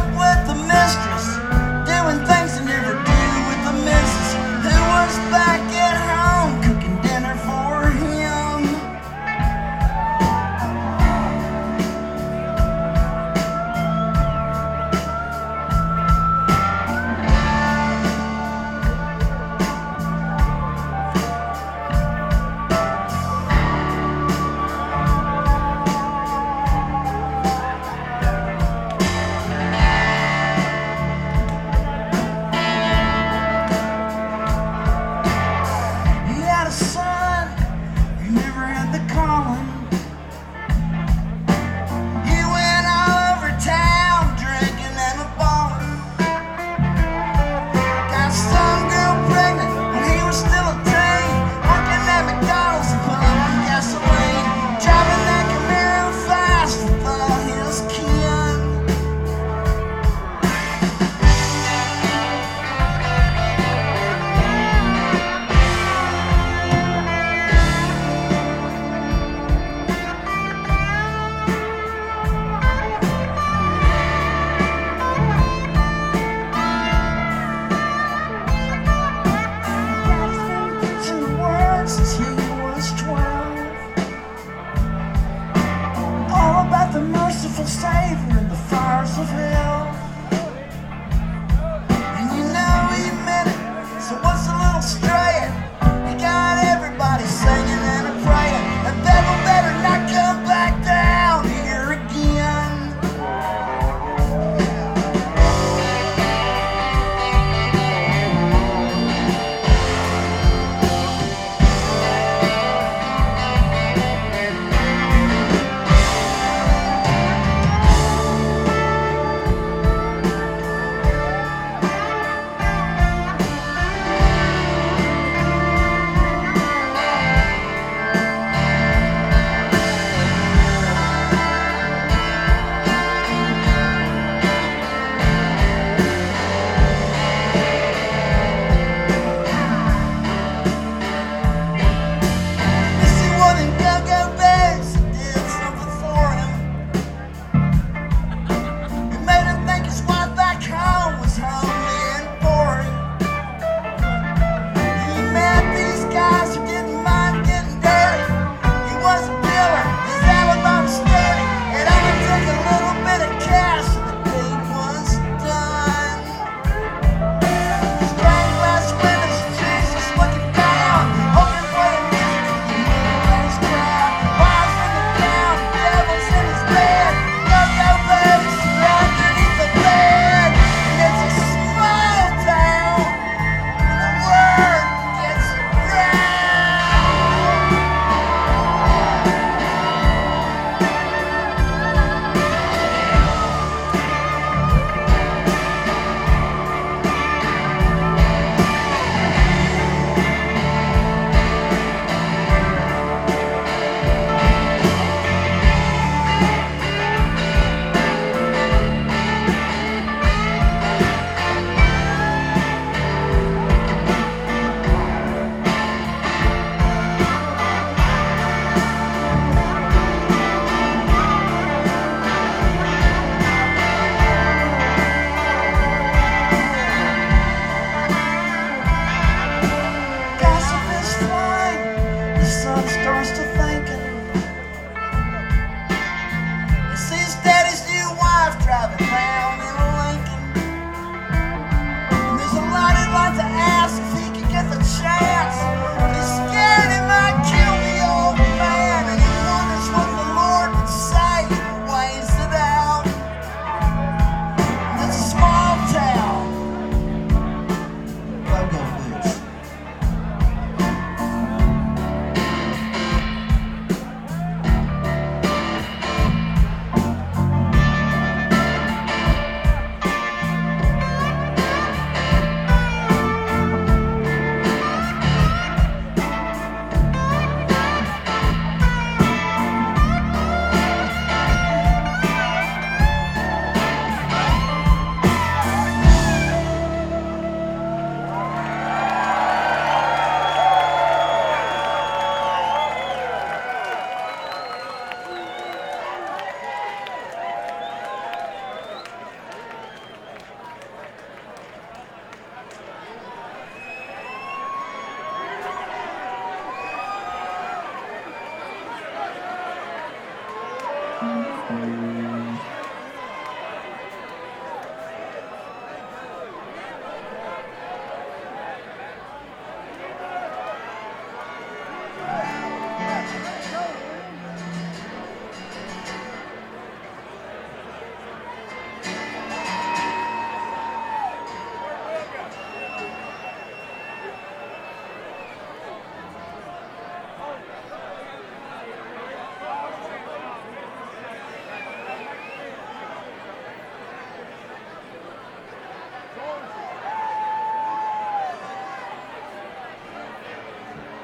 up with the mistress, doing things I never do with the missus, who was back at home cooking dinner for him. He had a son who never had the calling. He went all over town drinking and a ballin'. Got some girl pregnant when he was still a teen, working at McDonald's and pumping gasoline, driving that Camaro fast with all his kin. Preaching the word since he was 12. All about the merciful Savior and the fires of hell. And you know he meant it, so what's a little straying? He got everybody singing and a praying, and devil better not come back down here again. Missy wasn't go-go bags that did something for him. It made him think his wife back home was homely and boring. He met these guys who didn't mind getting dirty. He was a dealer, his alibi was sturdy. It only took a little bit of cash and the deed was done. Stained glass windows, Jesus looking down, hoping for the music to the moonrise crowd. Wives in the town, devils in his bed, go-go babies underneath the bed. And it's a small town, and the word gets around. Gossip is flying, the sun starts to thinking. He sees daddy's new wife driving round in a Lincoln. And there's a lot he'd like to ask if he could get the chance. He's scared he might kill the old man, and he wonders what the Lord would say if he weighs it out. And it's a small town. Go-go boots.